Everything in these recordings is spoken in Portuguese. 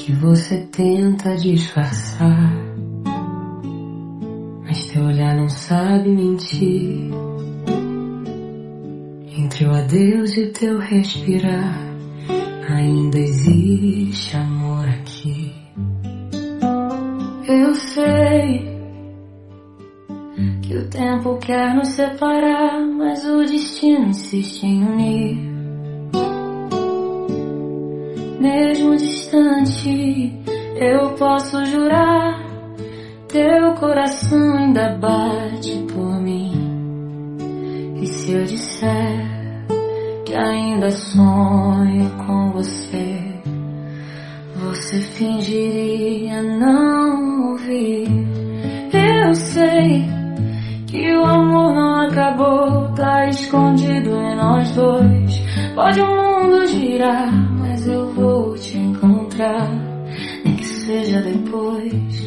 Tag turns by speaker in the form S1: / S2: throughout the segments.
S1: que você tenta disfarçar, mas teu olhar não sabe mentir. Entre o adeus e o teu respirar, ainda existe amor aqui. Eu sei que o tempo quer nos separar, mas o destino insiste em unir. Mesmo distante, eu posso jurar, teu coração ainda bate por mim. E se eu disser que ainda sonho com você, você fingiria não ouvir. Eu sei que o amor não acabou, tá escondido em nós dois. Pode o mundo girar, mas eu vou te encontrar, nem que seja depois.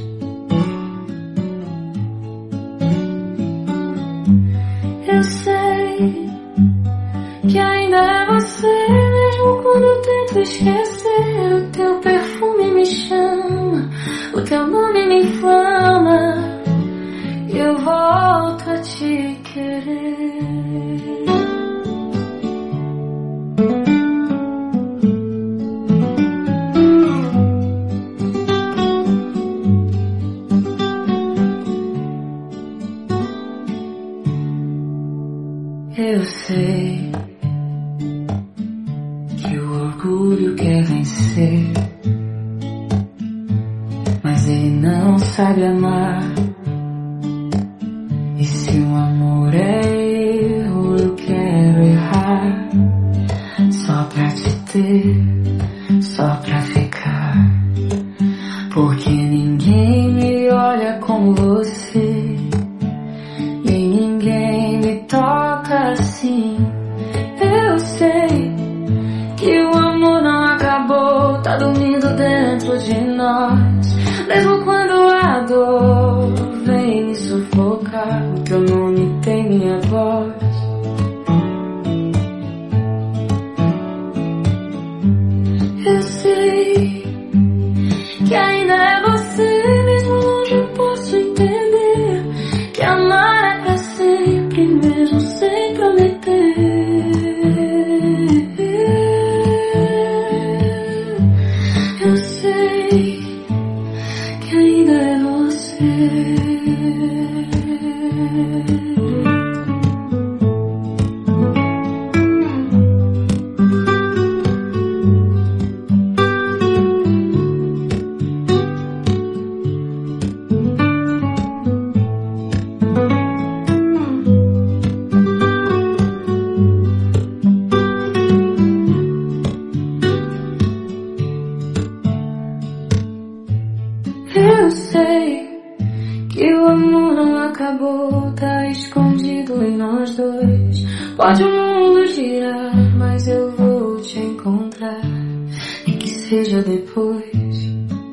S1: Eu sei que ainda é você, mesmo quando eu tento esquecer. O teu perfume me chama, o teu nome me inflama, e eu volto a te querer. Eu sei que o orgulho quer vencer, mas ele não sabe amar. E se o amor é erro, eu quero errar, só pra te ter, só pra ficar. Porque ninguém me olha como você, e ninguém me toca assim. Eu sei que o amor não acabou, tá dormindo dentro de nós. Mesmo quando a dor vem me sufocar, o teu nome tem minha voz. Eu sei que ainda é você, mesmo longe eu posso entender que amar é pra sempre, mesmo sem prometer. Eu sei que ainda é você. Eu sei que o amor não acabou, tá escondido em nós dois. Pode o mundo girar, mas eu vou te encontrar, nem que seja depois.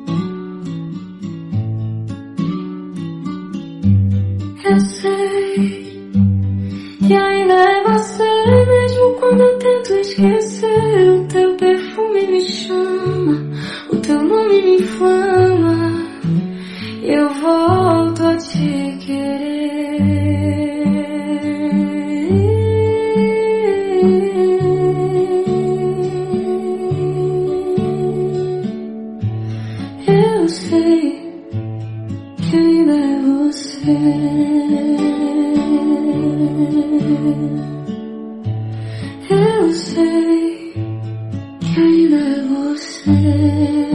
S1: Eu sei que ainda é você, mesmo quando eu tento esquecer. O teu perfume me chama, o teu nome me inflama, eu volto a te querer. Eu sei que ainda é você. Eu sei que ainda é você.